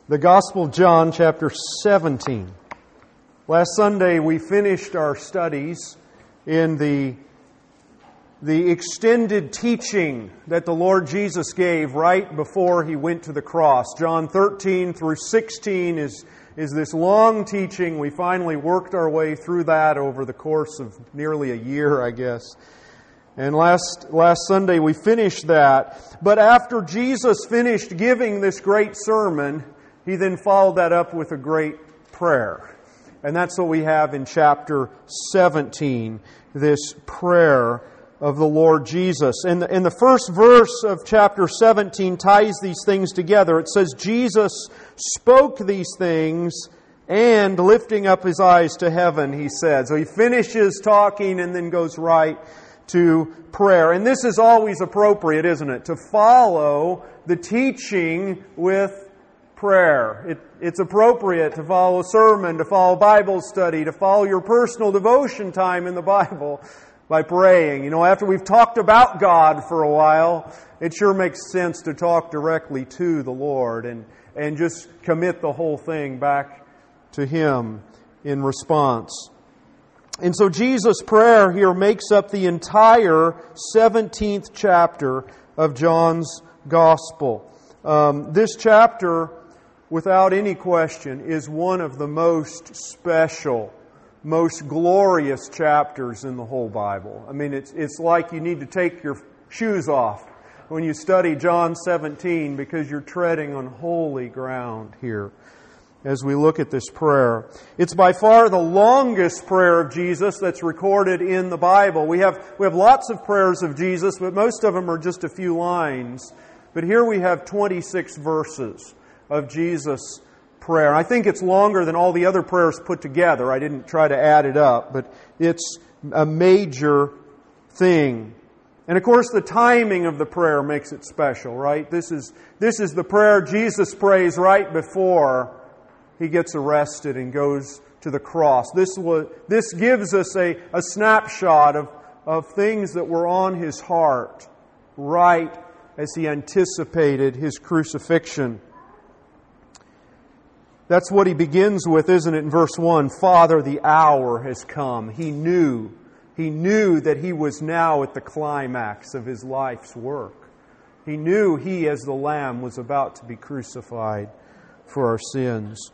The Gospel of John, chapter 17. Last Sunday we finished our studies in the extended teaching that the Lord Jesus gave right before He went to the cross. John 13 through 16 is this long teaching. We finally worked our way through that over the course of nearly a year, I guess. And last Sunday we finished that. But after Jesus finished giving this great sermon, He then followed that up with a great prayer. And that's what we have in chapter 17, this prayer of the Lord Jesus. And the first verse of chapter 17 ties these things together. It says, Jesus spoke these things, and lifting up His eyes to heaven, He said. So He finishes talking and then goes right to prayer. And this is always appropriate, isn't it? To follow the teaching with prayer. It's appropriate to follow a sermon, to follow Bible study, to follow your personal devotion time in the Bible by praying. You know, after we've talked about God for a while, it sure makes sense to talk directly to the Lord and just commit the whole thing back to Him in response. And so Jesus' prayer here makes up the entire 17th chapter of John's Gospel. This chapter, without any question, is one of the most special, most glorious chapters in the whole Bible. I mean, it's like you need to take your shoes off when you study John 17 because you're treading on holy ground here as we look at this prayer. It's by far the longest prayer of Jesus that's recorded in the Bible. We have lots of prayers of Jesus, but most of them are just a few lines. But here we have 26 verses of Jesus' prayer. I think it's longer than all the other prayers put together. I didn't try to add it up, but it's a major thing. And of course, the timing of the prayer makes it special, right? This is the prayer Jesus prays right before He gets arrested and goes to the cross. This gives us a snapshot of things that were on His heart right as He anticipated His crucifixion. That's what He begins with, isn't it, in verse 1? Father, the hour has come. He knew that He was now at the climax of His life's work. He knew He, as the Lamb, was about to be crucified for our sins.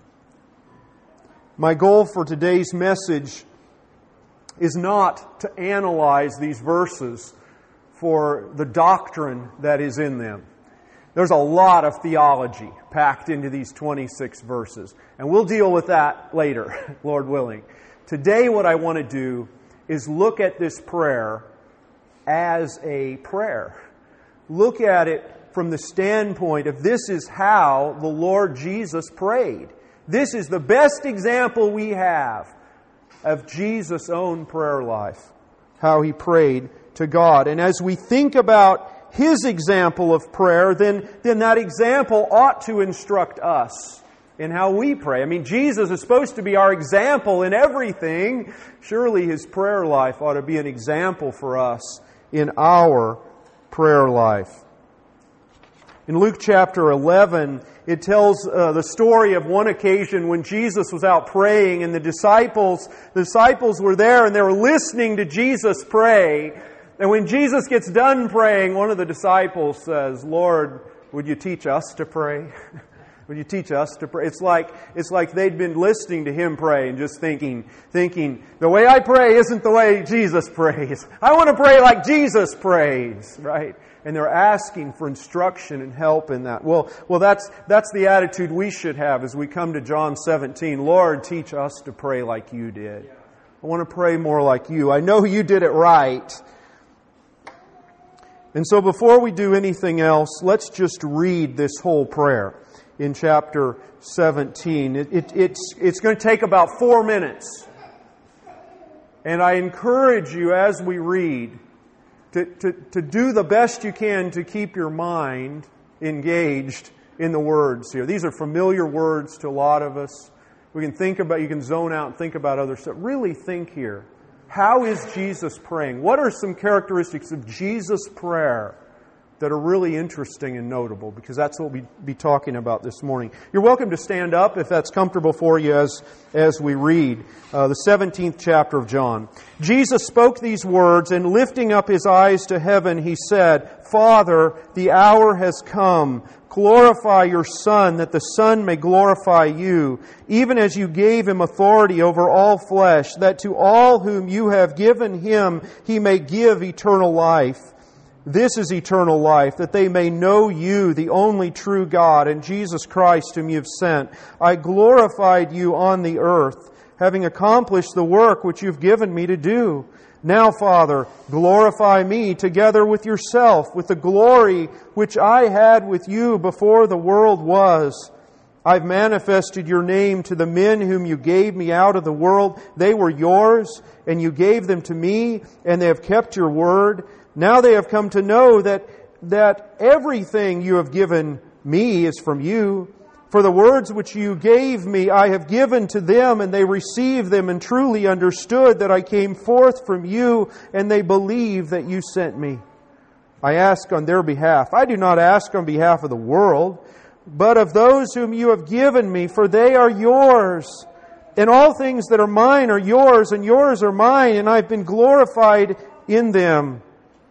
My goal for today's message is not to analyze these verses for the doctrine that is in them. There's a lot of theology packed into these 26 verses. And we'll deal with that later, Lord willing. Today what I want to do is look at this prayer as a prayer. Look at it from the standpoint of this is how the Lord Jesus prayed. This is the best example we have of Jesus' own prayer life, how He prayed to God. And as we think about His example of prayer, then that example ought to instruct us in how we pray. I mean, Jesus is supposed to be our example in everything. Surely His prayer life ought to be an example for us in our prayer life. In Luke chapter 11, it tells the story of one occasion when Jesus was out praying and the disciples were there and they were listening to Jesus pray. And when Jesus gets done praying, one of the disciples says, Lord, would you teach us to pray? Would you teach us to pray? It's like they'd been listening to Him pray and just thinking, the way I pray isn't the way Jesus prays. I want to pray like Jesus prays, right? And they're asking for instruction and help in that. Well, that's the attitude we should have as we come to John 17. Lord, teach us to pray like You did. I want to pray more like You. I know You did it right. And so before we do anything else, let's just read this whole prayer in chapter 17. It's going to take about 4 minutes. And I encourage you as we read to do the best you can to keep your mind engaged in the words here. These are familiar words to a lot of us. You can zone out and think about other stuff. Really think here. How is Jesus praying? What are some characteristics of Jesus' prayer that are really interesting and notable, because that's what we'll be talking about this morning. You're welcome to stand up if that's comfortable for you as we read the 17th chapter of John. Jesus spoke these words, and lifting up His eyes to heaven, He said, Father, the hour has come. Glorify Your Son, that the Son may glorify You, even as You gave Him authority over all flesh, that to all whom You have given Him, He may give eternal life. This is eternal life, that they may know You, the only true God, and Jesus Christ whom You have sent. I glorified You on the earth, having accomplished the work which You have given Me to do. Now, Father, glorify Me together with Yourself, with the glory which I had with You before the world was. I've manifested Your name to the men whom You gave Me out of the world. They were Yours, and You gave them to Me, and they have kept Your word. Now they have come to know that everything You have given Me is from You. For the words which You gave Me I have given to them, and they received them and truly understood that I came forth from You, and they believe that You sent Me. I ask on their behalf. I do not ask on behalf of the world, but of those whom You have given Me, for they are Yours. And all things that are Mine are Yours, and Yours are Mine, and I've been glorified in them.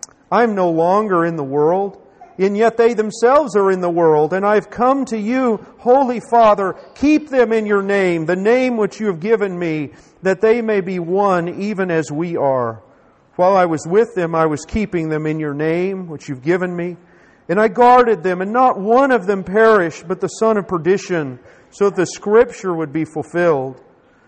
I am no longer in the world, and yet they themselves are in the world, and I have come to You, Holy Father, keep them in Your name, the name which You have given Me, that they may be one even as we are. While I was with them, I was keeping them in Your name, which You've given Me, and I guarded them, and not one of them perished, but the son of perdition, so that the Scripture would be fulfilled.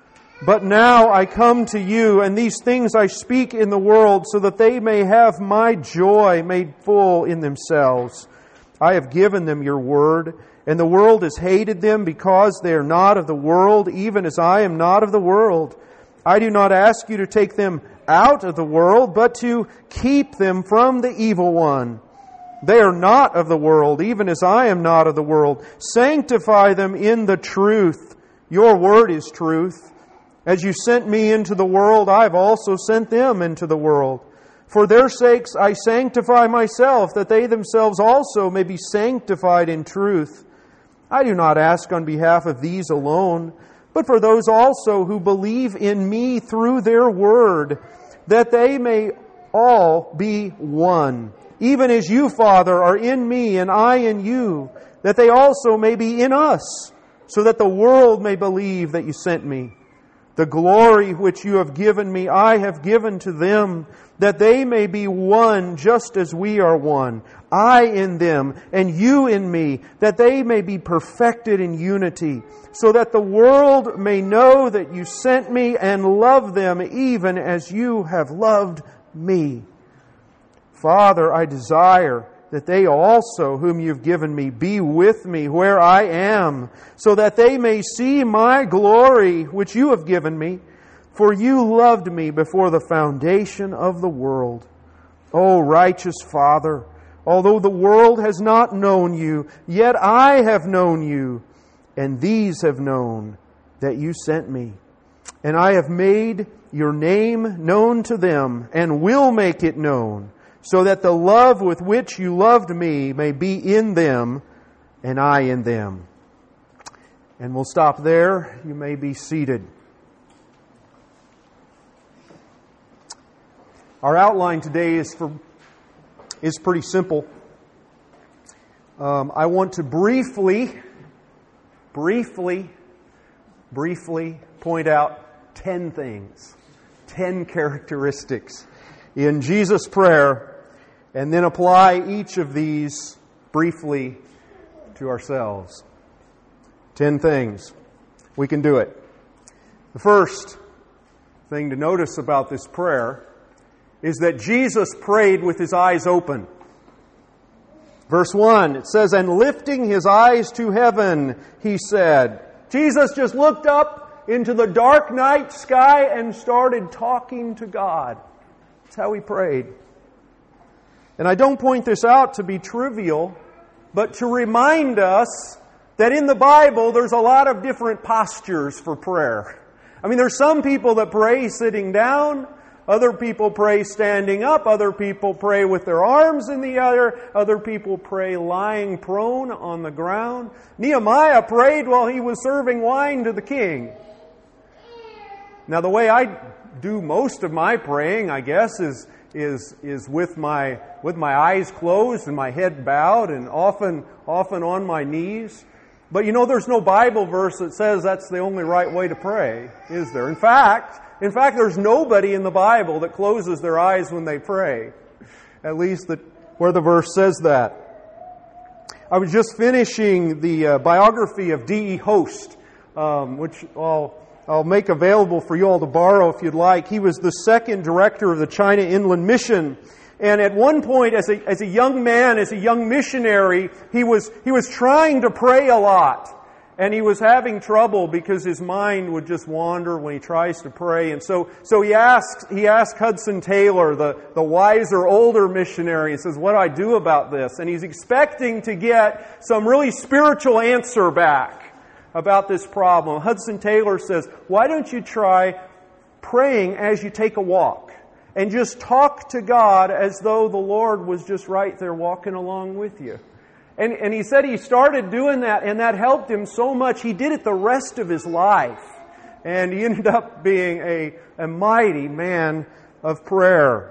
But now I come to You, and these things I speak in the world, so that they may have My joy made full in themselves. I have given them Your word, and the world has hated them, because they are not of the world, even as I am not of the world. I do not ask You to take them out of the world, but to keep them from the evil one. They are not of the world, even as I am not of the world. Sanctify them in the truth. Your word is truth. As You sent Me into the world, I have also sent them into the world. For their sakes I sanctify Myself, that they themselves also may be sanctified in truth. I do not ask on behalf of these alone, but for those also who believe in Me through their word, that they may all be one. Even as You, Father, are in Me and I in You, that they also may be in us, so that the world may believe that You sent Me. The glory which You have given Me, I have given to them, that they may be one just as We are one. I in them, and You in Me, that they may be perfected in unity, so that the world may know that You sent Me and love them even as You have loved Me. Father, I desire that they also, whom You've given Me, be with Me where I am, so that they may see My glory which You have given Me. For You loved Me before the foundation of the world. O righteous Father, although the world has not known You, yet I have known You, and these have known that You sent Me. And I have made Your name known to them, and will make it known, so that the love with which You loved Me may be in them, and I in them. And we'll stop there. You may be seated. Our outline today is pretty simple. I want to briefly point out 10 things, 10 characteristics in Jesus' prayer, and then apply each of these briefly to ourselves. 10 things. We can do it. The first thing to notice about this prayer is that Jesus prayed with His eyes open. Verse 1, it says, and lifting His eyes to heaven, He said. Jesus just looked up into the dark night sky and started talking to God. That's how He prayed. And I don't point this out to be trivial, but to remind us that in the Bible there's a lot of different postures for prayer. I mean, there's some people that pray sitting down. Other people pray standing up. Other people pray with their arms in the air. Other people pray lying prone on the ground. Nehemiah prayed while he was serving wine to the king. Now, the way I do most of my praying, I guess, is with my eyes closed and my head bowed, and often on my knees. But there's no Bible verse that says that's the only right way to pray, is there? In fact, there's nobody in the Bible that closes their eyes when they pray. At least where the verse says that. I was just finishing the biography of D.E. Host, which I'll make available for you all to borrow if you'd like. He was the second director of the China Inland Mission. And at one point, as a young man, as a young missionary, he was trying to pray a lot. And he was having trouble because his mind would just wander when he tries to pray. And so he asked Hudson Taylor, the wiser, older missionary, and says, "What do I do about this?" And he's expecting to get some really spiritual answer back about this problem. Hudson Taylor says, "Why don't you try praying as you take a walk? And just talk to God as though the Lord was just right there walking along with you." And he said he started doing that, and that helped him so much. He did it the rest of his life. And he ended up being a mighty man of prayer.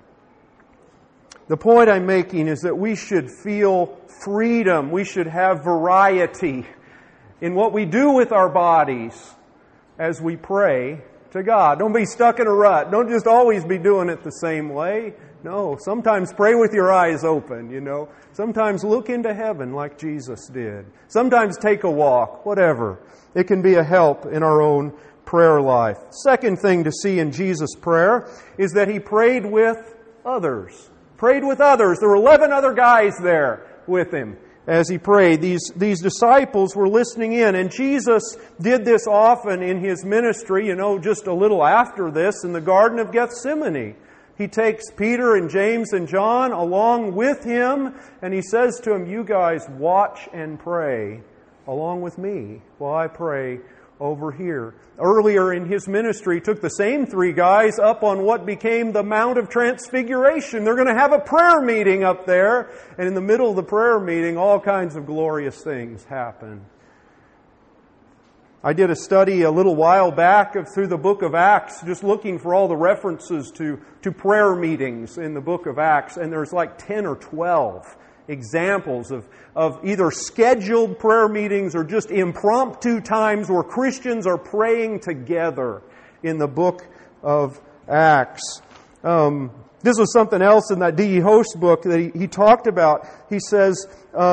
The point I'm making is that we should feel freedom. We should have variety in what we do with our bodies as we pray to God. Don't be stuck in a rut. Don't just always be doing it the same way. No, sometimes pray with your eyes open, Sometimes look into heaven like Jesus did. Sometimes take a walk, whatever. It can be a help in our own prayer life. Second thing to see in Jesus' prayer is that He prayed with others. Prayed with others. There were 11 other guys there with Him as He prayed. These disciples were listening in, and Jesus did this often in His ministry, just a little after this in the Garden of Gethsemane. He takes Peter and James and John along with Him, and He says to them, "You guys watch and pray along with me while I pray over here." Earlier in His ministry, He took the same 3 guys up on what became the Mount of Transfiguration. They're going to have a prayer meeting up there, and in the middle of the prayer meeting, all kinds of glorious things happen. I did a study a little while back through the book of Acts, just looking for all the references to prayer meetings in the book of Acts, and there's like 10 or 12 examples of either scheduled prayer meetings or just impromptu times where Christians are praying together in the book of Acts. This was something else in that D.E. Host book that he talked about. He says,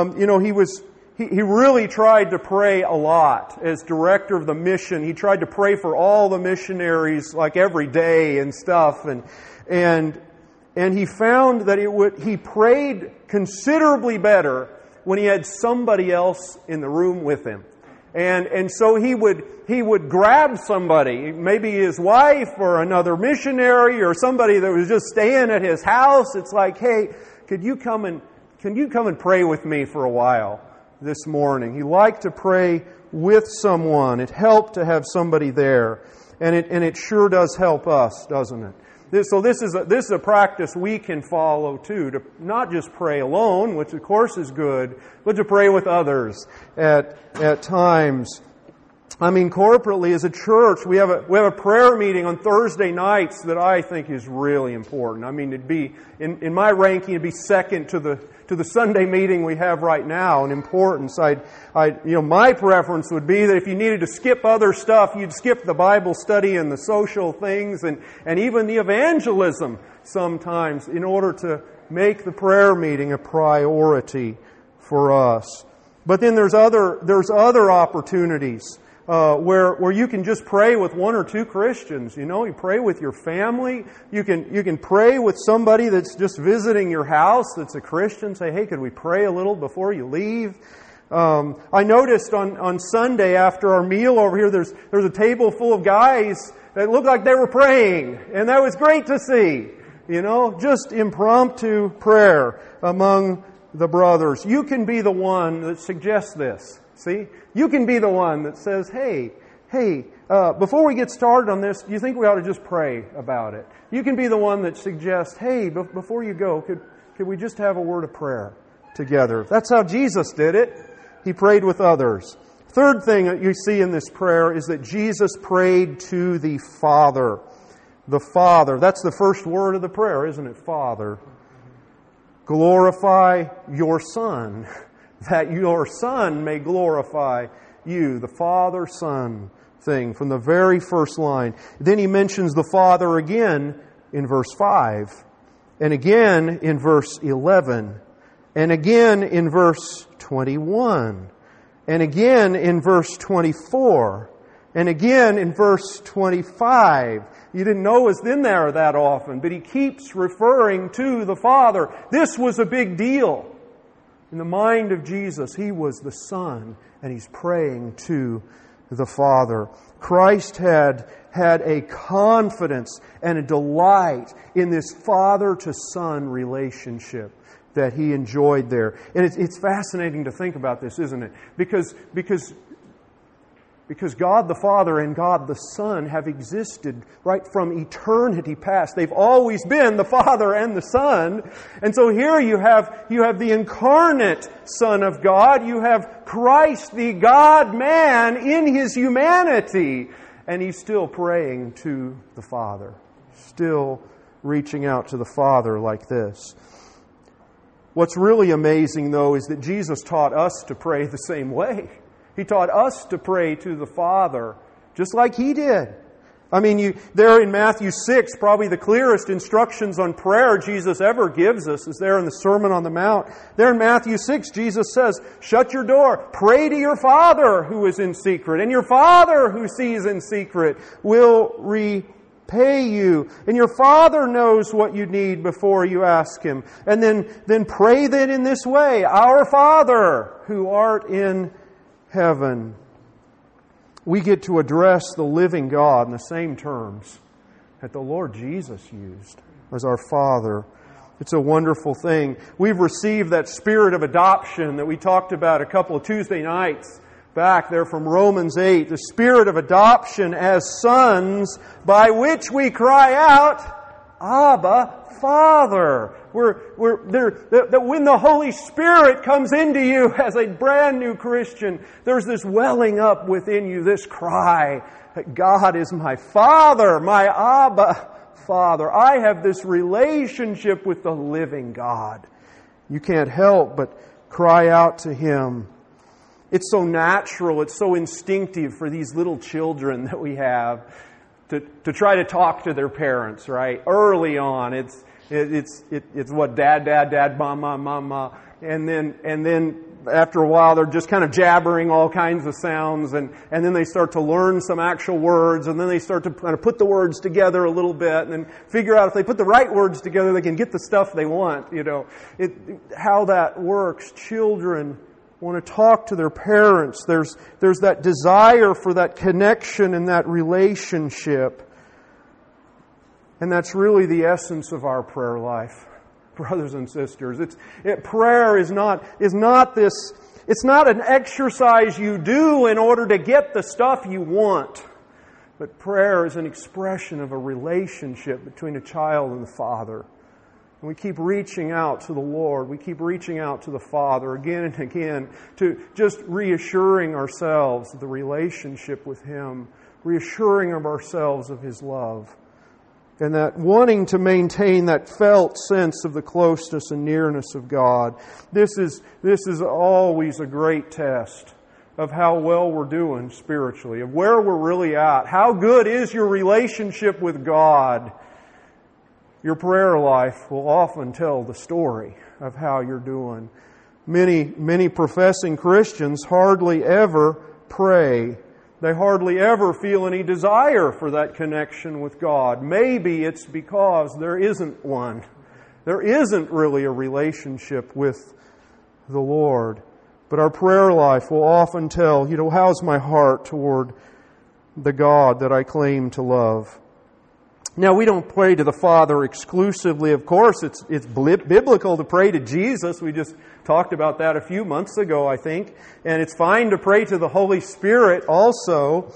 He really tried to pray a lot as director of the mission. He tried to pray for all the missionaries like every day and stuff. And he found that he prayed considerably better when he had somebody else in the room with him. And so he would grab somebody, maybe his wife or another missionary or somebody that was just staying at his house. It's like, "Hey, can you come and pray with me for a while this morning?" He liked to pray with someone. It helped to have somebody there. And it sure does help us, doesn't it? This is a practice we can follow too, to not just pray alone, which of course is good, but to pray with others at times. Corporately as a church, we have a prayer meeting on Thursday nights that I think is really important. It'd be in my ranking, it'd be second to the Sunday meeting we have right now in importance. My preference would be that if you needed to skip other stuff, you'd skip the Bible study and the social things and even the evangelism sometimes in order to make the prayer meeting a priority for us. But then there's other opportunities where you can just pray with 1 or 2 Christians. You pray with your family. You can pray with somebody that's just visiting your house that's a Christian. Say, "Hey, could we pray a little before you leave?" I noticed on Sunday after our meal over here, there's a table full of guys that looked like they were praying, and that was great to see. Just impromptu prayer among the brothers. You can be the one that suggests this. See? You can be the one that says, hey, hey, before we get started on this, do you think we ought to just pray about it? You can be the one that suggests, hey, before you go, could we just have a word of prayer together? That's how Jesus did it. He prayed with others. Third thing that you see in this prayer is that Jesus prayed to the Father. The Father. That's the first word of the prayer, isn't it? Father. Glorify your Son, that your Son may glorify you. The Father-Son thing from the very first line. Then he mentions the Father again in verse 5, and again in verse 11, and again in verse 21, and again in verse 24, and again in verse 25. You didn't know it was in there that often, but he keeps referring to the Father. This was a big deal. In the mind of Jesus, He was the Son, and He's praying to the Father. Christ had a confidence and a delight in this Father-to-Son relationship that He enjoyed there. And it's fascinating to think about this, isn't it? Because God the Father and God the Son have existed right from eternity past. They've always been the Father and the Son. And so here you have the incarnate Son of God. You have Christ, the God-man, in His humanity. And He's still praying to the Father. Still reaching out to the Father like this. What's really amazing, though, is that Jesus taught us to pray the same way. He taught us to pray to the Father, just like He did. I mean, there in Matthew 6, probably the clearest instructions on prayer Jesus ever gives us is there in the Sermon on the Mount. There in Matthew 6, Jesus says, shut your door, pray to your Father who is in secret, and your Father who sees in secret will repay you. And your Father knows what you need before you ask Him. And then pray then in this way, Our Father who art in heaven. We get to address the living God in the same terms that the Lord Jesus used as our Father. It's a wonderful thing. We've received that spirit of adoption that we talked about a couple of Tuesday nights back there from Romans 8. The spirit of adoption as sons by which we cry out, Abba, Father. That when the Holy Spirit comes into you as a brand new Christian, there's this welling up within you, this cry that God is my Father, my Abba Father. I have this relationship with the living God. You can't help but cry out to Him. It's so natural, it's so instinctive for these little children that we have to try to talk to their parents, right? Early on, it's what dad, mama, and then after a while they're just kind of jabbering all kinds of sounds, and then they start to learn some actual words, and then they start to kind of put the words together a little bit, and then figure out if they put the right words together, they can get the stuff they want. You know, how that works. Children want to talk to their parents. There's that desire for that connection and that relationship. And that's really the essence of our prayer life, brothers and sisters. Prayer is not this. It's not an exercise you do in order to get the stuff you want. But prayer is an expression of a relationship between a child and the Father. And we keep reaching out to the Lord. We keep reaching out to the Father again and again to just reassuring ourselves of the relationship with Him, reassuring of ourselves of His love, and that wanting to maintain that felt sense of the closeness and nearness of God. This is always a great test of how well we're doing spiritually, of where we're really at. How good is your relationship with God? Your life will often tell the story of how you're doing. Many professing Christians hardly ever pray. They hardly ever feel any desire for that connection with God. Maybe it's because there isn't one. There isn't really a relationship with the Lord. But our prayer life will often tell, how's my heart toward the God that I claim to love? Now, we don't pray to the Father exclusively, of course. It's biblical to pray to Jesus. We just talked about that a few months ago, I think. And it's fine to pray to the Holy Spirit also.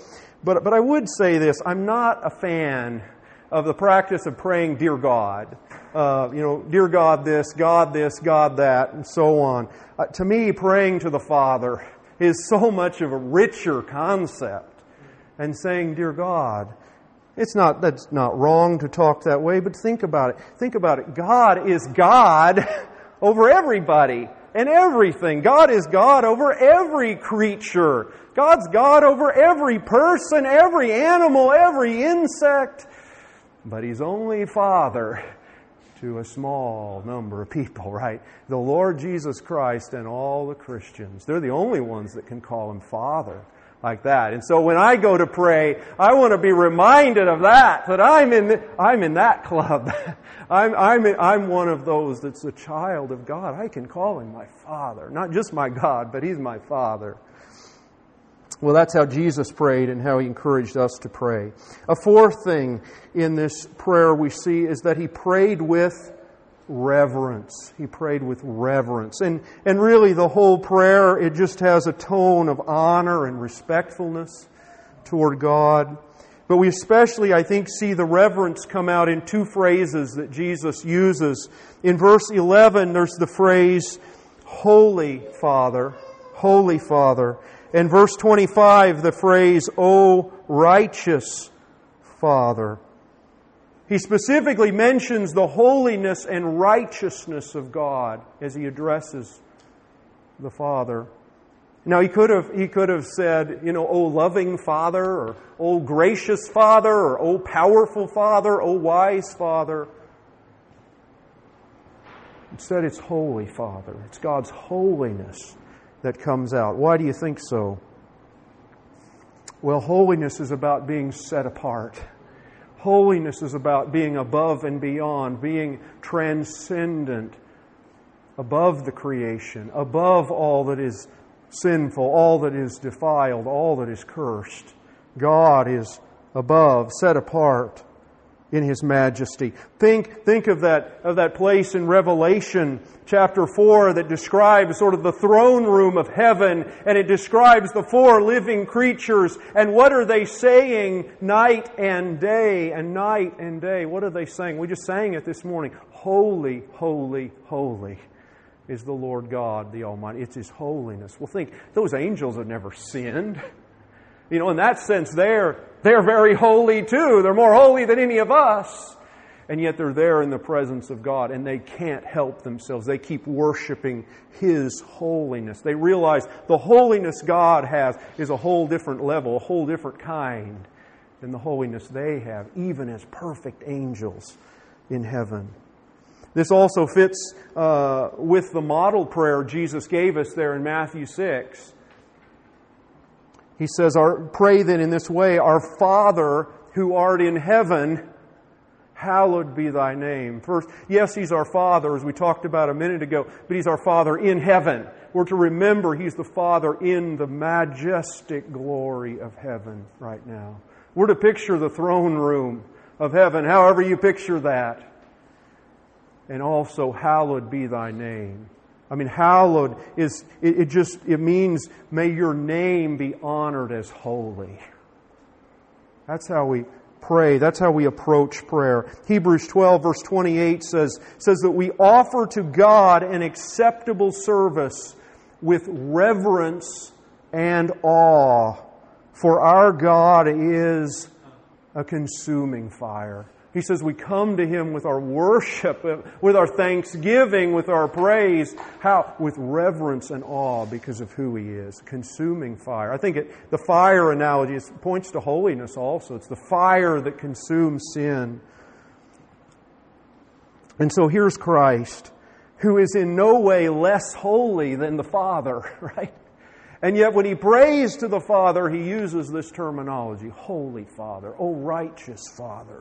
But I would say this, I'm not a fan of the practice of praying, Dear God. Dear God this, God that, and so on. To me, praying to the Father is so much of a richer concept. And saying, Dear God, that's not wrong to talk that way, but think about it. Think about it. God is God over everybody and everything. God is God over every creature. God's God over every person, every animal, every insect. But He's only Father to a small number of people, right? The Lord Jesus Christ and all the Christians. They're the only ones that can call Him Father like that. And so when I go to pray, I want to be reminded of that I'm in that club. I'm one of those that's a child of God. I can call Him my Father. Not just my God, but He's my Father. Well, that's how Jesus prayed and how He encouraged us to pray. A fourth thing in this prayer we see is that He prayed with reverence. He prayed with reverence. And really the whole prayer, it just has a tone of honor and respectfulness toward God. But we especially, I think, see the reverence come out in two phrases that Jesus uses. In verse 11, there's the phrase, Holy Father, Holy Father. And verse 25, the phrase, O righteous Father. He specifically mentions the holiness and righteousness of God as He addresses the Father. Now, He could have said, O loving Father, or O gracious Father, or O powerful Father, O wise Father. Instead, it's Holy Father. It's God's holiness that comes out. Why do you think so? Well, holiness is about being set apart. Holiness is about being above and beyond, being transcendent, above the creation, above all that is sinful, all that is defiled, all that is cursed. God is above, set apart in His majesty. Think of that place in Revelation chapter 4 that describes sort of the throne room of heaven, and it describes the four living creatures, and what are they saying night and day and night and day? What are they saying? We just sang it this morning. Holy, holy, holy is the Lord God, the Almighty. It's His holiness. Well, think, those angels have never sinned. In that sense, they're very holy too. They're more holy than any of us. And yet they're there in the presence of God, and they can't help themselves. They keep worshiping His holiness. They realize the holiness God has is a whole different level, a whole different kind than the holiness they have, even as perfect angels in heaven. This also fits with the model prayer Jesus gave us there in Matthew 6. He says, pray then in this way, Our Father who art in heaven, hallowed be Thy name. First, yes, He's our Father, as we talked about a minute ago, but He's our Father in heaven. We're to remember He's the Father in the majestic glory of heaven right now. We're to picture the throne room of heaven, however you picture that. And also, hallowed be Thy name. I mean, hallowed it means may Your name be honored as holy. That's how we pray. That's how we approach prayer. Hebrews 12 verse 28 says that we offer to God an acceptable service with reverence and awe, for our God is a consuming fire. He says we come to Him with our worship, with our thanksgiving, with our praise. How? With reverence and awe because of who He is. Consuming fire. I think the fire analogy points to holiness also. It's the fire that consumes sin. And so here's Christ, who is in no way less holy than the Father, right? And yet when He prays to the Father, He uses this terminology, Holy Father, O righteous Father.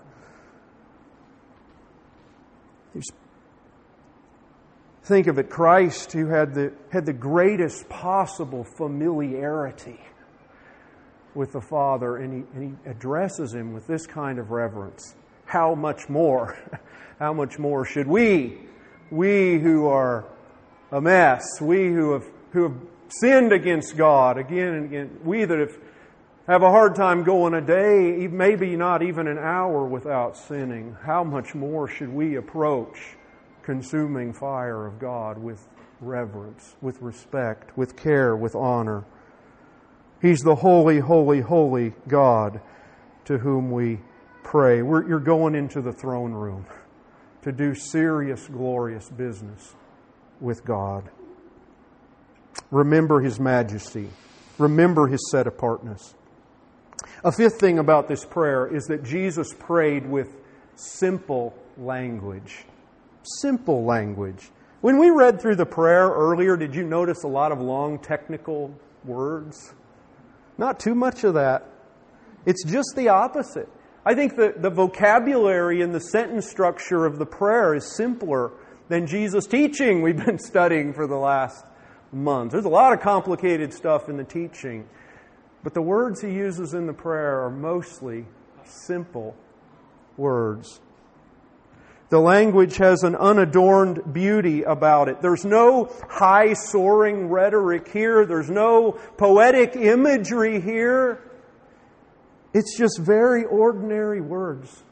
Think of it, Christ, who had the greatest possible familiarity with the Father, and he addresses Him with this kind of reverence. How much more? How much more should we who are a mess, we who have sinned against God again and again, we that have have a hard time going a day, maybe not even an hour without sinning. How much more should we approach consuming fire of God with reverence, with respect, with care, with honor? He's the holy, holy, holy God to whom we pray. You're going into the throne room to do serious, glorious business with God. Remember His majesty. Remember His set-apartness. A fifth thing about this prayer is that Jesus prayed with simple language. Simple language. When we read through the prayer earlier, did you notice a lot of long technical words? Not too much of that. It's just the opposite. I think that the vocabulary and the sentence structure of the prayer is simpler than Jesus' teaching we've been studying for the last month. There's a lot of complicated stuff in the teaching, but the words He uses in the prayer are mostly simple words. The language has an unadorned beauty about it. There's no high soaring rhetoric here. There's no poetic imagery here. It's just very ordinary words.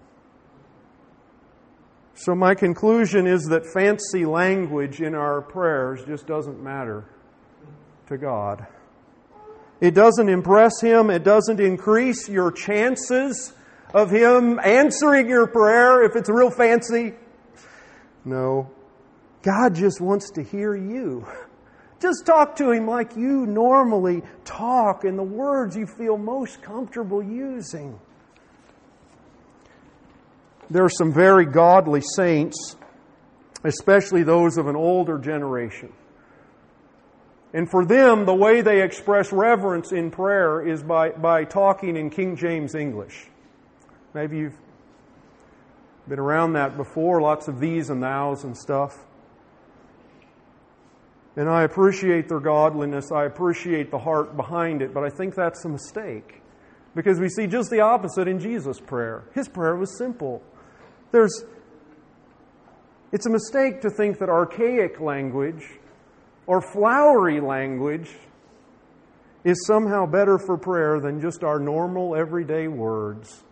So my conclusion is that fancy language in our prayers just doesn't matter to God. It doesn't impress Him. It doesn't increase your chances of Him answering your prayer if it's real fancy. No. God just wants to hear you. Just talk to Him like you normally talk in the words you feel most comfortable using. There are some very godly saints, especially those of an older generation. And for them, the way they express reverence in prayer is by talking in King James English. Maybe you've been around that before, lots of these and thous and stuff. And I appreciate their godliness, I appreciate the heart behind it, but I think that's a mistake. Because we see just the opposite in Jesus' prayer. His prayer was simple. It's a mistake to think that archaic language or flowery language is somehow better for prayer than just our normal everyday words.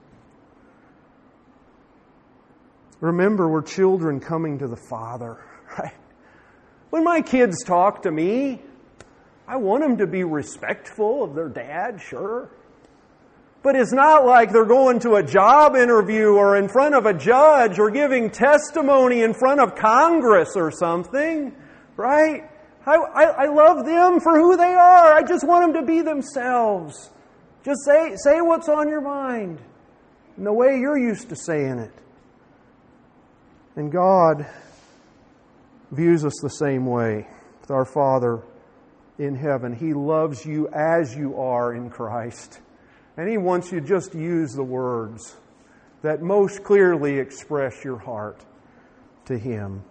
Remember, we're children coming to the Father, right? When my kids talk to me, I want them to be respectful of their dad, sure. But it's not like they're going to a job interview or in front of a judge or giving testimony in front of Congress or something, right? I love them for who they are. I just want them to be themselves. Just say what's on your mind in the way you're used to saying it. And God views us the same way with our Father in heaven. He loves you as you are in Christ. And He wants you just to use the words that most clearly express your heart to Him.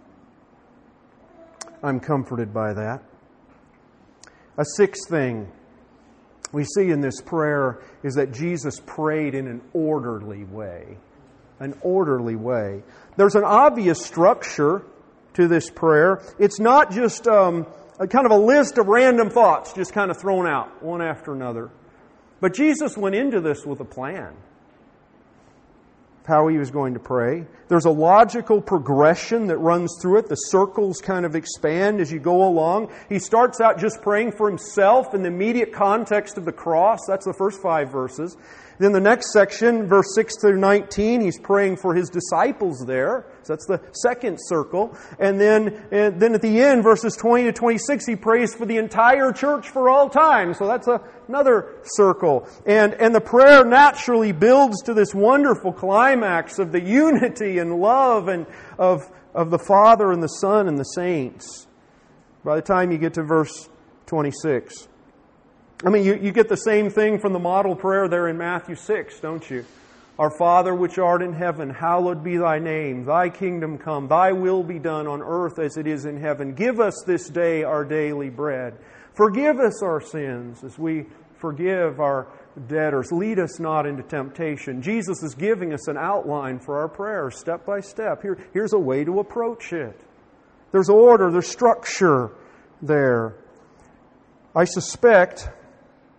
I'm comforted by that. A sixth thing we see in this prayer is that Jesus prayed in an orderly way. An orderly way. There's an obvious structure to this prayer. It's not just a kind of a list of random thoughts just kind of thrown out one after another. But Jesus went into this with a plan. How He was going to pray. There's a logical progression that runs through it. The circles kind of expand as you go along. He starts out just praying for Himself in the immediate context of the cross. That's the first 5 verses. Then the next section, verse 6 through 19, He's praying for His disciples there. So that's the second circle. And then at the end, verses 20 to 26, He prays for the entire church for all time. So that's another circle. And the prayer naturally builds to this wonderful climax of the unity and love and of the Father and the Son and the saints. By the time you get to verse 26. I mean, you get the same thing from the model prayer there in Matthew 6, don't you? Our Father which art in heaven, hallowed be Thy name. Thy kingdom come. Thy will be done on earth as it is in heaven. Give us this day our daily bread. Forgive us our sins as we forgive our debtors. Lead us not into temptation. Jesus is giving us an outline for our prayers step by step. Here's a way to approach it. There's order, there's structure there. I suspect,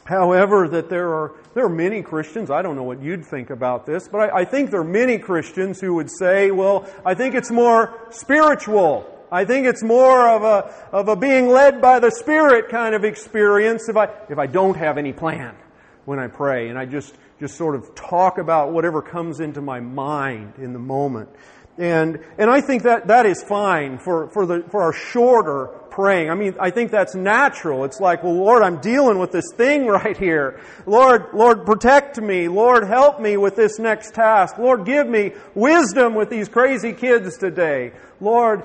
However, that there are many Christians, I don't know what you'd think about this, but I think there are many Christians who would say, well, I think it's more spiritual. I think it's more of a being led by the Spirit kind of experience if I don't have any plan when I pray, and I just sort of talk about whatever comes into my mind in the moment. And I think that is fine for our shorter praying. I mean, I think that's natural. It's like, well, Lord, I'm dealing with this thing right here. Lord, protect me. Lord, help me with this next task. Lord, give me wisdom with these crazy kids today. Lord,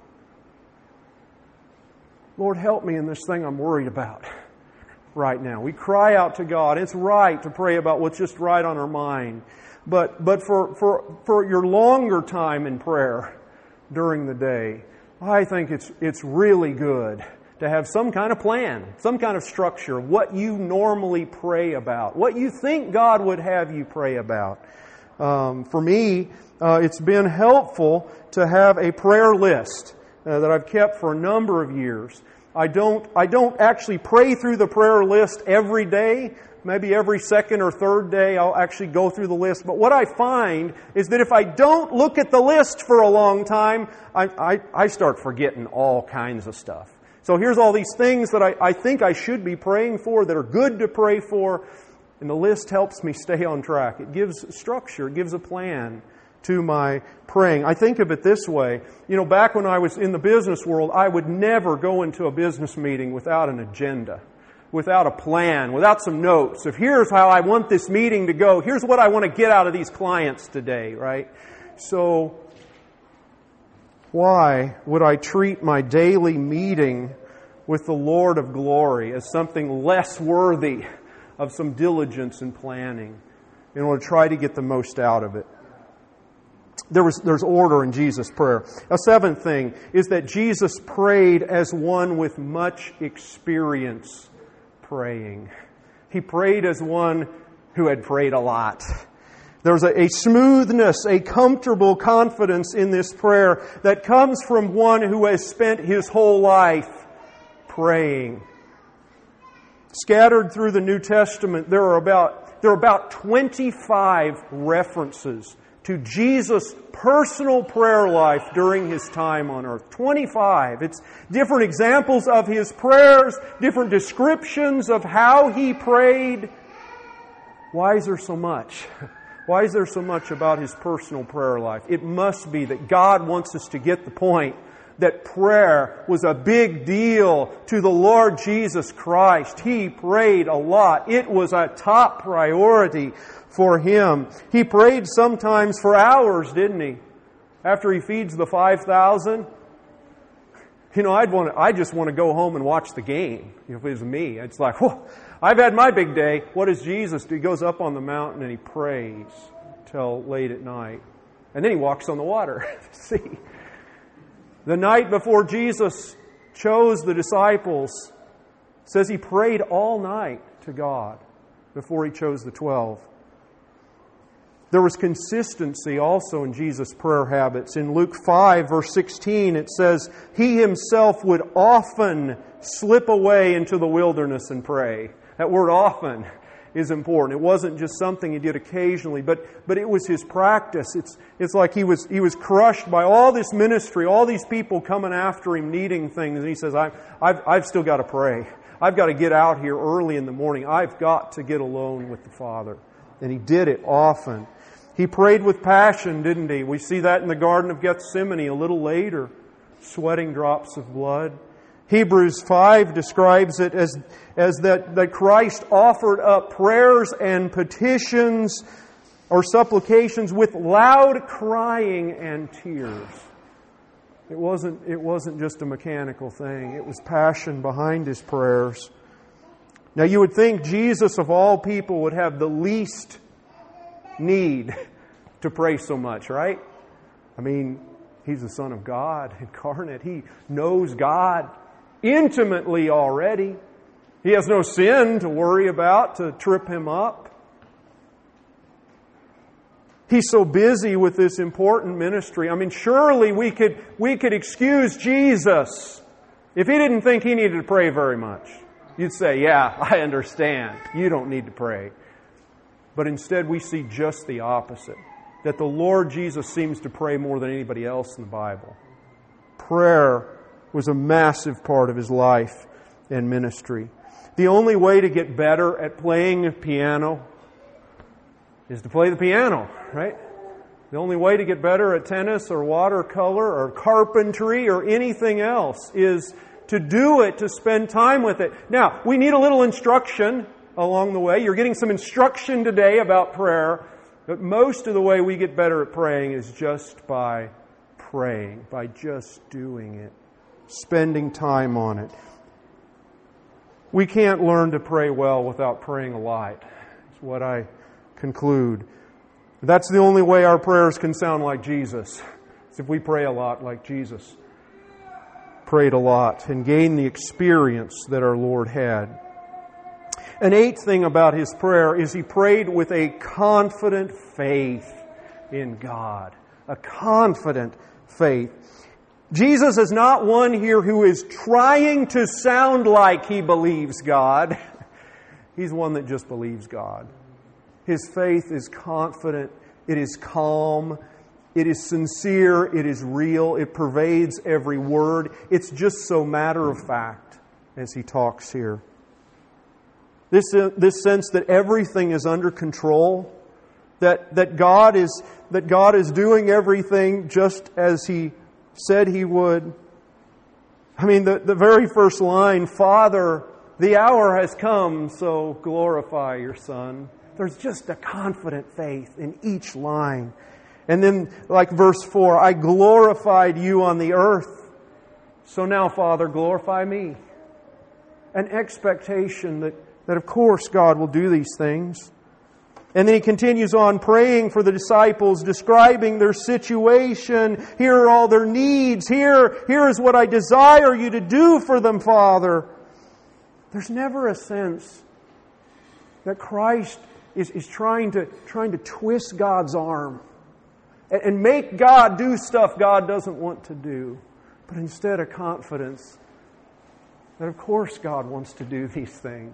help me in this thing I'm worried about right now. We cry out to God. It's right to pray about what's just right on our mind. But for your longer time in prayer during the day, I think it's really good to have some kind of plan, some kind of structure, what you normally pray about, what you think God would have you pray about. For me, it's been helpful to have a prayer list that I've kept for a number of years. I don't actually pray through the prayer list every day. Maybe every second or third day I'll actually go through the list. But what I find is that if I don't look at the list for a long time, I start forgetting all kinds of stuff. So here's all these things that I think I should be praying for, that are good to pray for, and the list helps me stay on track. It gives structure, it gives a plan to my praying. I think of it this way. Back when I was in the business world, I would never go into a business meeting without an agenda, without a plan, without some notes. If here's how I want this meeting to go, here's what I want to get out of these clients today, right? So, why would I treat my daily meeting with the Lord of glory as something less worthy of some diligence and planning in order to try to get the most out of it? There's order in Jesus' prayer. A seventh thing is that Jesus prayed as one with much experience praying. He prayed as one who had prayed a lot. There's a smoothness, a comfortable confidence in this prayer that comes from one who has spent his whole life praying. Scattered through the New Testament, there are about 25 references to Jesus' personal prayer life during His time on earth. 25. It's different examples of His prayers, different descriptions of how He prayed. Why is there so much? Why is there so much about His personal prayer life? It must be that God wants us to get the point that prayer was a big deal to the Lord Jesus Christ. He prayed a lot. It was a top priority for Him. He prayed sometimes for hours, didn't He? After He feeds the 5,000. I just want to go home and watch the game. If it was me, it's like, whoa, I've had my big day. What does Jesus do? He goes up on the mountain and He prays till late at night. And then He walks on the water. See? The night before Jesus chose the disciples, it says He prayed all night to God before He chose the 12. There was consistency also in Jesus' prayer habits. In Luke 5, verse 16, it says, He Himself would often slip away into the wilderness and pray. That word often is important. It wasn't just something He did occasionally, but it was His practice. It's like He was crushed by all this ministry, all these people coming after Him, needing things. And He says, I've still got to pray. I've got to get out here early in the morning. I've got to get alone with the Father. And He did it often. He prayed with passion, didn't He? We see that in the Garden of Gethsemane a little later, sweating drops of blood. Hebrews 5 describes it as that Christ offered up prayers and petitions or supplications with loud crying and tears. It wasn't just a mechanical thing. It was passion behind His prayers. Now you would think Jesus of all people would have the least need to pray so much, right? I mean, He's the Son of God incarnate. He knows God intimately already. He has no sin to worry about to trip Him up. He's so busy with this important ministry. I mean, surely we could excuse Jesus if He didn't think He needed to pray very much. you'd say, yeah, I understand. You don't need to pray. But instead we see just the opposite. That the Lord Jesus seems to pray more than anybody else in the Bible. Prayer was a massive part of His life and ministry. The only way to get better at playing a piano is to play the piano, right? The only way to get better at tennis or watercolor or carpentry or anything else is to do it, to spend time with it. Now, we need a little instruction along the way. You're getting some instruction today about prayer, but most of the way we get better at praying is just by praying, by just doing it, spending time on it. We can't learn to pray well without praying a lot. That's what I conclude. That's the only way our prayers can sound like Jesus. Is if we pray a lot like Jesus prayed a lot and gain the experience that our Lord had. An eighth thing about His prayer is He prayed with a confident faith in God. A confident faith. Jesus is not one here who is trying to sound like He believes God. He's one that just believes God. His faith is confident. It is calm. It is sincere. It is real. It pervades every word. It's just so matter of fact as He talks here. This sense that everything is under control, that God is doing everything just as He said He would. I mean, the very first line, Father, the hour has come, so glorify your Son. There's just a confident faith in each line. And then, like verse 4, I glorified you on the earth, so now, Father, glorify me. An expectation that of course God will do these things. And then He continues on praying for the disciples, describing their situation. Here are all their needs. Here is what I desire you to do for them, Father. There's never a sense that Christ is trying to twist God's arm and make God do stuff God doesn't want to do. But instead a confidence that of course God wants to do these things.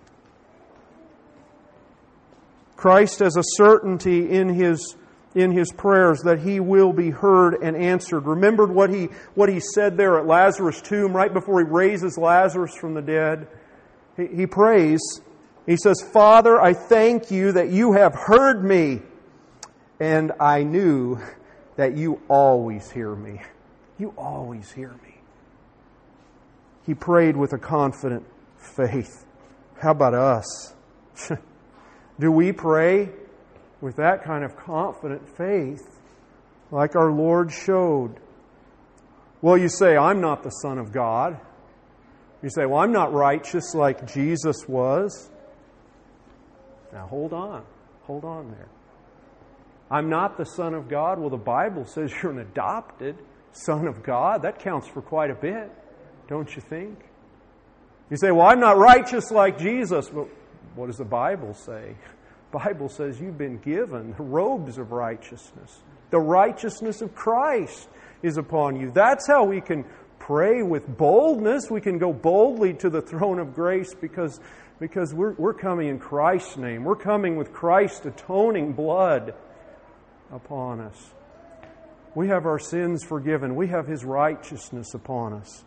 Christ has a certainty in His prayers that He will be heard and answered. Remembered what he said there at Lazarus' tomb right before He raises Lazarus from the dead. He prays. He says, Father, I thank you that you have heard me, and I knew that you always hear me. You always hear me. He prayed with a confident faith. How about us? Do we pray with that kind of confident faith like our Lord showed? Well, you say, I'm not the Son of God. You say, well, I'm not righteous like Jesus was. Now, hold on. Hold on there. I'm not the Son of God. Well, the Bible says you're an adopted Son of God. That counts for quite a bit, don't you think? You say, well, I'm not righteous like Jesus. Well, what does the Bible say? The Bible says you've been given the robes of righteousness. The righteousness of Christ is upon you. That's how we can pray with boldness. We can go boldly to the throne of grace because we're coming in Christ's name. We're coming with Christ's atoning blood upon us. We have our sins forgiven. We have His righteousness upon us.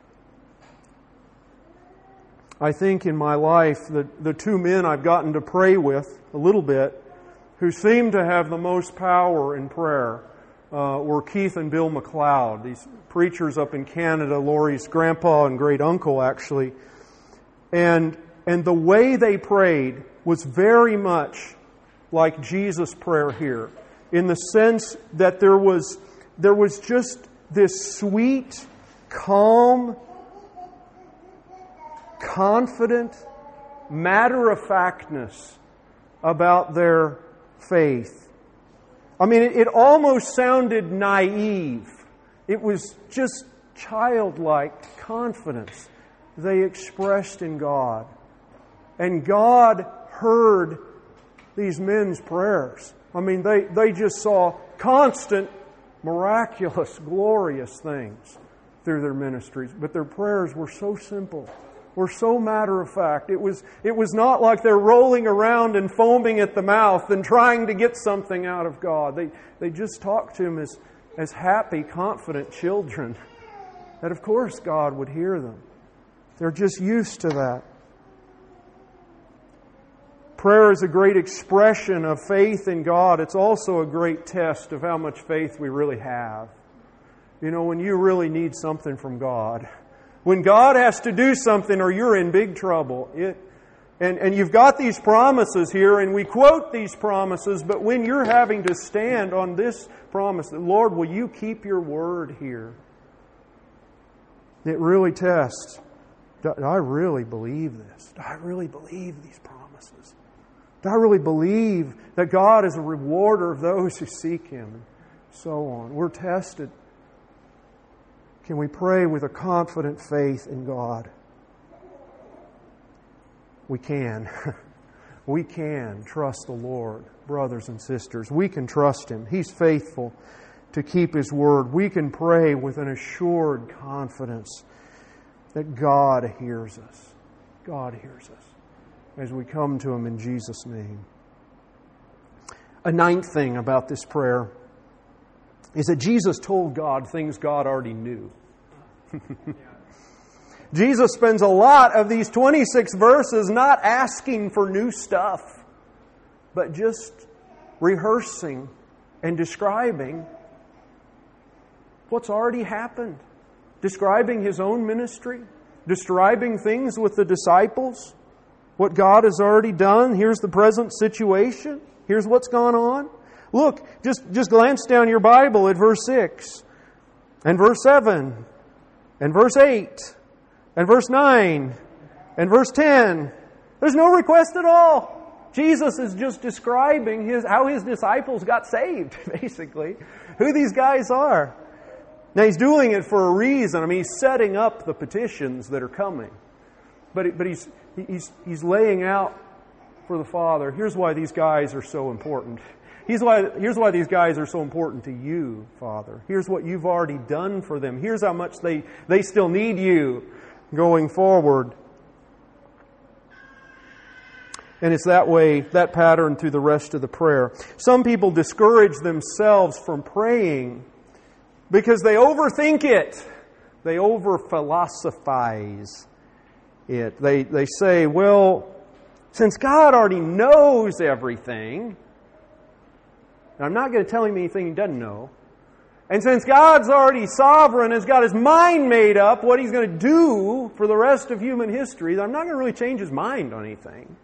I think in my life, the two men I've gotten to pray with a little bit, who seem to have the most power in prayer, were Keith and Bill McLeod, these preachers up in Canada, Laurie's grandpa and great uncle actually. And the way they prayed was very much like Jesus' prayer here, in the sense that there was just this sweet, calm, confident matter-of-factness about their faith. I mean, it almost sounded naive. It was just childlike confidence they expressed in God. And God heard these men's prayers. I mean, they just saw constant, miraculous, glorious things through their ministries. But their prayers were so simple were so matter of fact. It was not like they're rolling around and foaming at the mouth and trying to get something out of God. They just talked to Him as happy, confident children. That of course God would hear them. They're just used to that. Prayer is a great expression of faith in God. It's also a great test of how much faith we really have. You know, when you really need something from God, when God has to do something or you're in big trouble, and you've got these promises here, and we quote these promises, but when you're having to stand on this promise, that Lord, will you keep your word here? It really tests. Do I really believe this? Do I really believe these promises? Do I really believe that God is a rewarder of those who seek Him? And so on. We're tested. Can we pray with a confident faith in God? We can. We can trust the Lord, brothers and sisters. We can trust Him. He's faithful to keep His word. We can pray with an assured confidence that God hears us. God hears us as we come to Him in Jesus' name. A ninth thing about this prayer is that Jesus told God things God already knew. Jesus spends a lot of these 26 verses not asking for new stuff, but just rehearsing and describing what's already happened. Describing His own ministry, describing things with the disciples, what God has already done. Here's the present situation. Here's what's gone on. Look, just glance down your Bible at verse 6 and verse 7 and verse 8 and verse 9 and verse 10. There's no request at all. Jesus is just describing how His disciples got saved, basically. Who these guys are. Now, He's doing it for a reason. I mean, He's setting up the petitions that are coming. But He's laying out for the Father, here's why these guys are so important. Here's why these guys are so important to you, Father. Here's what you've already done for them. Here's how much they still need you going forward. And it's that way, that pattern through the rest of the prayer. Some people discourage themselves from praying because they overthink it. They over-philosophize it. They say, well, since God already knows everything, I'm not going to tell Him anything He doesn't know. And since God's already sovereign, has got His mind made up what He's going to do for the rest of human history, I'm not going to really change His mind on anything.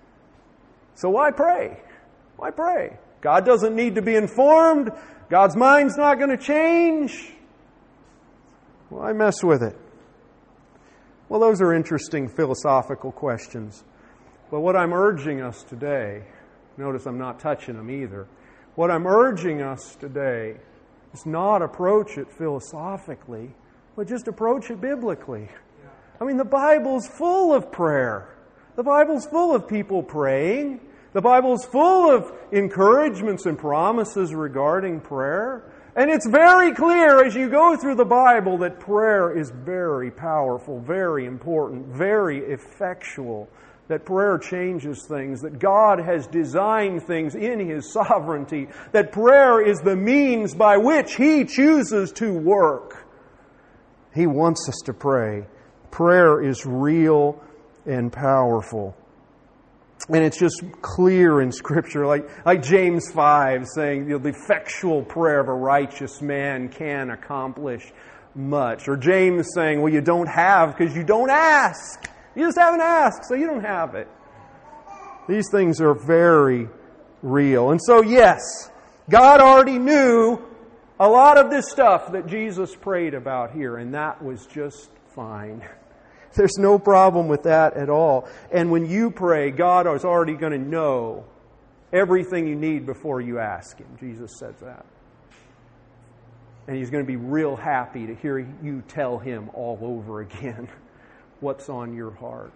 So why pray? Why pray? God doesn't need to be informed. God's mind's not going to change. Why mess with it? Well, those are interesting philosophical questions. But what I'm urging us today, notice I'm not touching them either. What I'm urging us today is not approach it philosophically, but just approach it biblically. I mean, the Bible's full of prayer. The Bible's full of people praying. The Bible's full of encouragements and promises regarding prayer. And it's very clear as you go through the Bible that prayer is very powerful, very important, very effectual. That prayer changes things, that God has designed things in His sovereignty, that prayer is the means by which He chooses to work. He wants us to pray. Prayer is real and powerful. And it's just clear in Scripture, like James 5 saying, the effectual prayer of a righteous man can accomplish much. Or James saying, well, you don't have because you don't ask. You just haven't asked, so you don't have it. These things are very real. And so, yes, God already knew a lot of this stuff that Jesus prayed about here, and that was just fine. There's no problem with that at all. And when you pray, God is already going to know everything you need before you ask Him. Jesus says that. And He's going to be real happy to hear you tell Him all over again what's on your heart,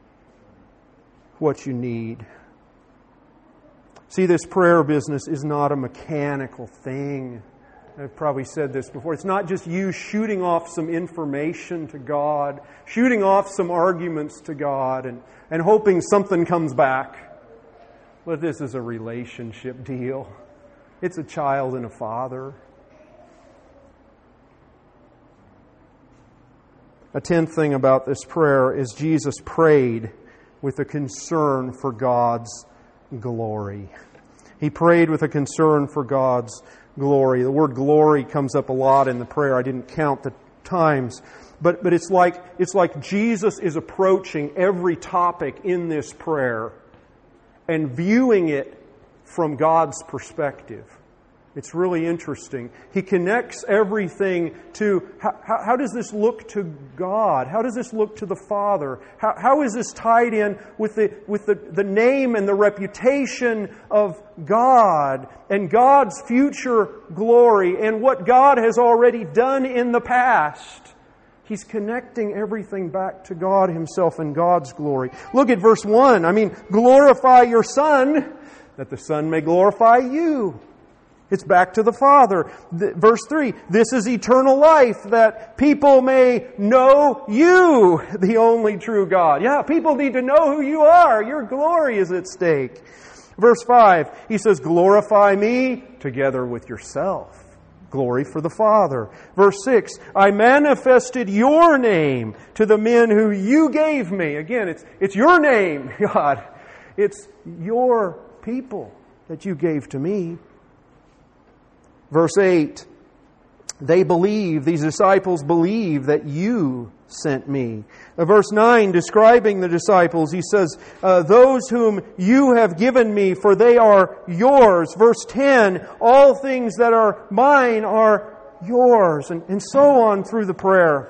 what you need. See, this prayer business is not a mechanical thing. I've probably said this before. It's not just you shooting off some information to God, shooting off some arguments to God, and hoping something comes back. But this is a relationship deal. It's a child and a father. A 10th thing about this prayer is Jesus prayed with a concern for God's glory. He prayed with a concern for God's glory. The word glory comes up a lot in the prayer. I didn't count the times. But it's like Jesus is approaching every topic in this prayer and viewing it from God's perspective. It's really interesting. He connects everything to how does this look to God? How does this look to the Father? How is this tied in with the name and the reputation of God and God's future glory and what God has already done in the past? He's connecting everything back to God Himself and God's glory. Look at verse 1. Glorify your Son, that the Son may glorify you. It's back to the Father. Verse 3, this is eternal life, that people may know you, the only true God. Yeah, people need to know who you are. Your glory is at stake. Verse 5, He says, glorify me together with yourself. Glory for the Father. Verse 6, I manifested your name to the men who you gave me. Again, it's your name, God. It's your people that you gave to me. Verse 8, these disciples believe that you sent me. Verse 9, describing the disciples, he says, those whom you have given me, for they are yours. Verse 10, all things that are mine are yours. And so on through the prayer.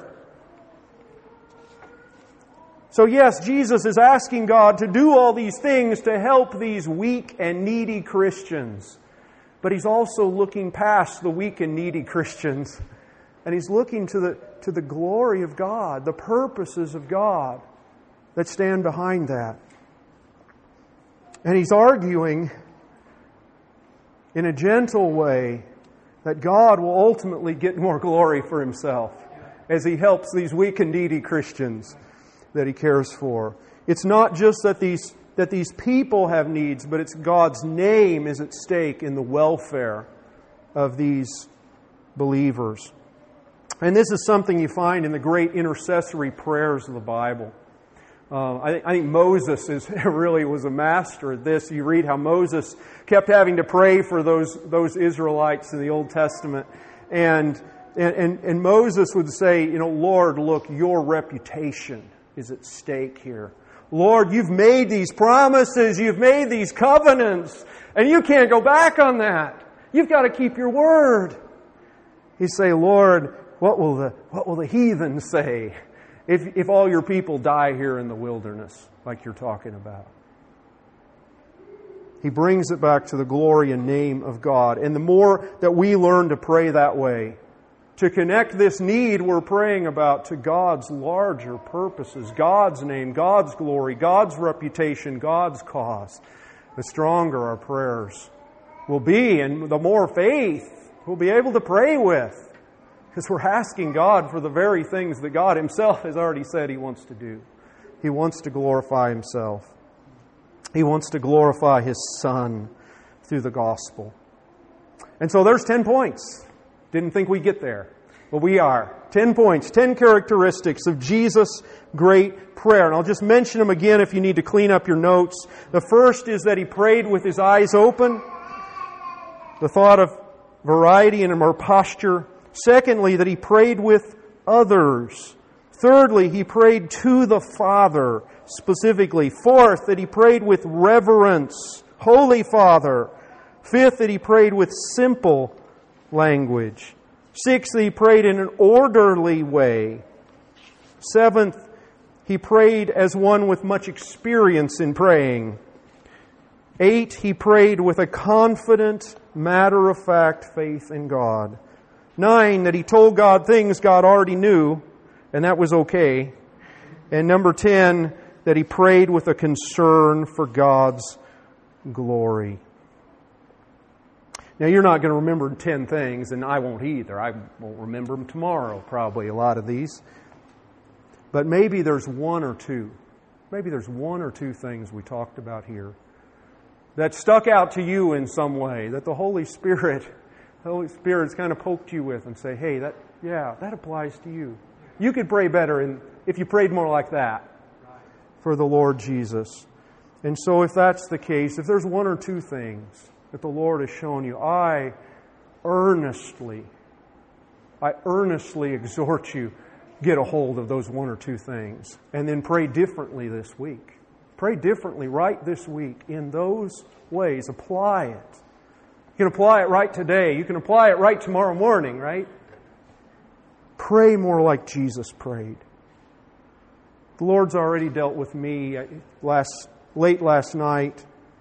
So yes, Jesus is asking God to do all these things to help these weak and needy Christians. But He's also looking past the weak and needy Christians. And He's looking to the glory of God, the purposes of God that stand behind that. And He's arguing in a gentle way that God will ultimately get more glory for Himself as He helps these weak and needy Christians that He cares for. It's not just that these people have needs, but it's God's name is at stake in the welfare of these believers. And this is something you find in the great intercessory prayers of the Bible. I think Moses really was a master at this. You read how Moses kept having to pray for those Israelites in the Old Testament. And Moses would say, Lord, look, your reputation is at stake here. Lord, you've made these promises, you've made these covenants, and you can't go back on that. You've got to keep your word. He'd say, Lord, what will the heathen say if all your people die here in the wilderness, like you're talking about? He brings it back to the glory and name of God. And the more that we learn to pray that way, to connect this need we're praying about to God's larger purposes, God's name, God's glory, God's reputation, God's cause, the stronger our prayers will be, and the more faith we'll be able to pray with. Because we're asking God for the very things that God Himself has already said He wants to do. He wants to glorify Himself. He wants to glorify His Son through the gospel. And so there's 10 points. Didn't think we'd get there. But we are. 10 points, 10 characteristics of Jesus' great prayer. And I'll just mention them again if you need to clean up your notes. The first is that He prayed with His eyes open. The thought of variety and a more posture. Secondly, that He prayed with others. Thirdly, He prayed to the Father specifically. Fourth, that He prayed with reverence. Holy Father. Fifth, that He prayed with simple language. Sixth, He prayed in an orderly way. Seventh, He prayed as one with much experience in praying. 8, He prayed with a confident, matter-of-fact faith in God. 9, that He told God things God already knew, and that was okay. And number 10, that He prayed with a concern for God's glory. Now, you're not going to remember 10 things, and I won't either. I won't remember them tomorrow, probably, a lot of these. But maybe there's one or two. Maybe there's one or two things we talked about here that stuck out to you in some way, that the Holy Spirit's kind of poked you with and say, hey, that applies to you. You could pray better if you prayed more like that for the Lord Jesus. And so if that's the case, if there's one or two things that the Lord has shown you, I earnestly exhort you, get a hold of those one or two things. And then pray differently this week. Pray differently right this week in those ways. Apply it. You can apply it right today. You can apply it right tomorrow morning, right? Pray more like Jesus prayed. The Lord's already dealt with me late last night.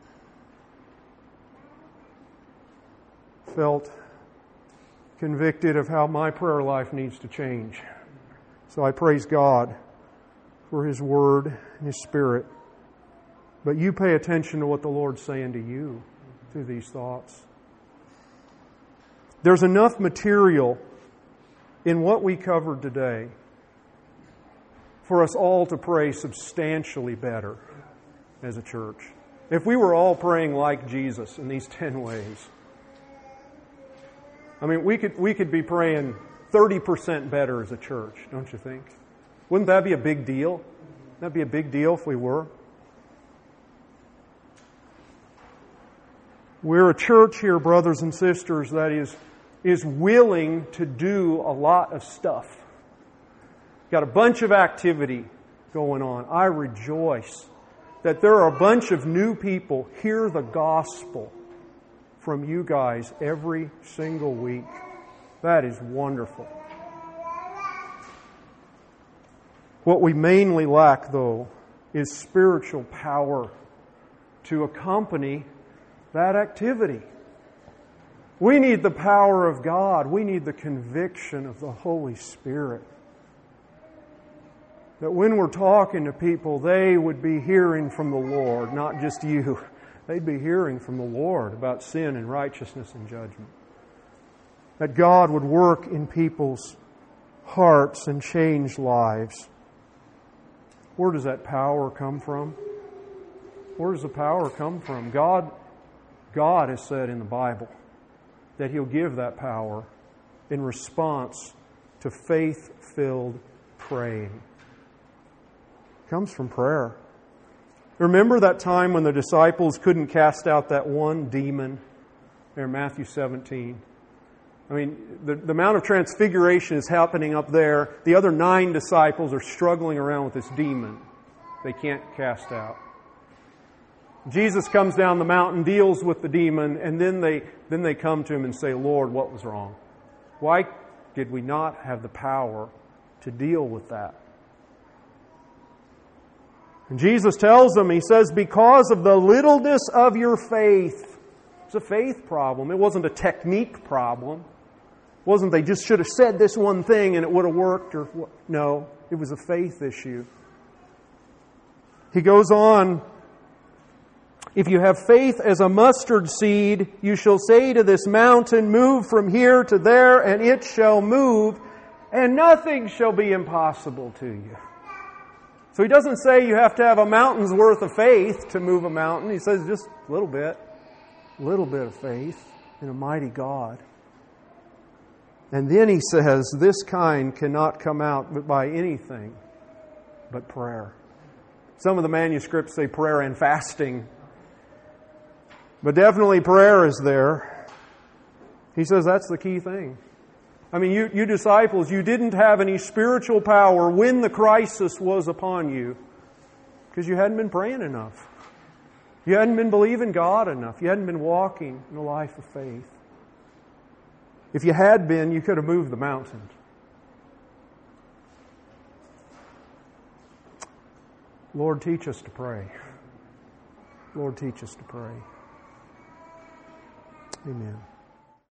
Felt convicted of how my prayer life needs to change. So I praise God for His Word and His Spirit. But you pay attention to what the Lord's saying to you through these thoughts. There's enough material in what we covered today for us all to pray substantially better as a church. If we were all praying like Jesus in these 10 ways, I mean, we could be praying 30% better as a church, don't you think? Wouldn't that be a big deal? That'd be a big deal if we were. We're a church here, brothers and sisters, that is willing to do a lot of stuff. Got a bunch of activity going on. I rejoice that there are a bunch of new people hear the gospel from you guys every single week. That is wonderful. What we mainly lack, though, is spiritual power to accompany that activity. We need the power of God. We need the conviction of the Holy Spirit. That when we're talking to people, they would be hearing from the Lord, not just you. They'd be hearing from the Lord about sin and righteousness and judgment. That God would work in people's hearts and change lives. Where does that power come from? Where does the power come from? God has said in the Bible that He'll give that power in response to faith-filled praying. It comes from prayer. Remember that time when the disciples couldn't cast out that one demon there in Matthew 17? I mean, the amount of transfiguration is happening up there. The other 9 disciples are struggling around with this demon they can't cast out. Jesus comes down the mountain, deals with the demon, and then they come to Him and say, Lord, what was wrong? Why did we not have the power to deal with that? And Jesus tells them, He says, because of the littleness of your faith. It's a faith problem. It wasn't a technique problem. It wasn't they just should have said this one thing and it would have worked. No, it was a faith issue. He goes on, if you have faith as a mustard seed, you shall say to this mountain, move from here to there, and it shall move, and nothing shall be impossible to you. So He doesn't say you have to have a mountain's worth of faith to move a mountain. He says just a little bit of faith in a mighty God. And then He says this kind cannot come out by anything but prayer. Some of the manuscripts say prayer and fasting. But definitely prayer is there. He says that's the key thing. I mean, you disciples, you didn't have any spiritual power when the crisis was upon you because you hadn't been praying enough. You hadn't been believing God enough. You hadn't been walking in a life of faith. If you had been, you could have moved the mountain. Lord, teach us to pray. Lord, teach us to pray. Amen.